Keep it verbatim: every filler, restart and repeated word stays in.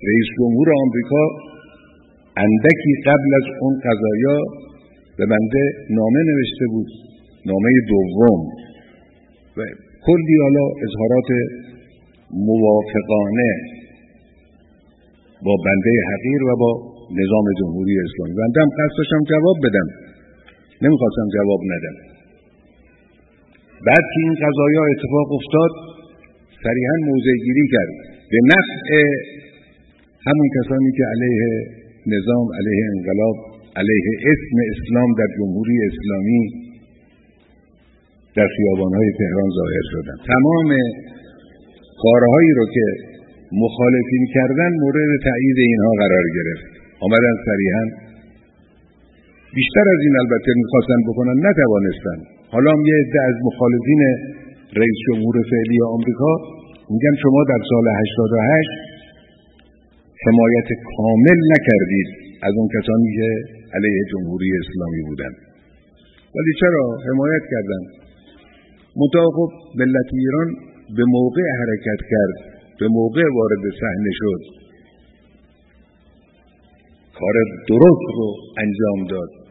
رئیس جمهور آمریکا اندکی قبل از اون قضایا به بنده نامه نوشته بود، نامه دوم، و کلی حالا اظهارات موافقانه با بنده حقیر و با نظام جمهوری اسلامی. بنده هم قصد داشتم جواب بدم، نمیخواستم جواب ندم. بعد که این قضایا اتفاق افتاد صریحاً موضع گیری کرد به نفع همون کسانی که علیه نظام، علیه انقلاب، علیه اسم اسلام در جمهوری اسلامی در خیابان‌های تهران ظاهر شدن. تمام کارهایی رو که مخالفین کردن مورد تایید اینها قرار گرفت. آمدن صریحاً بیشتر از این البته می‌خواستن بکنن، نتوانستن. حالا هم یه عده از مخالفین رئیس جمهور فعلی آمریکا میگن شما در سال هشتاد و هشت حمایت کامل نکردید از اون کسانی که علیه جمهوری اسلامی بودن. ولی چرا حمایت کردن؟ منتها خب ملت ایران به موقع حرکت کرد، به موقع وارد صحنه شد، کار درست رو انجام داد.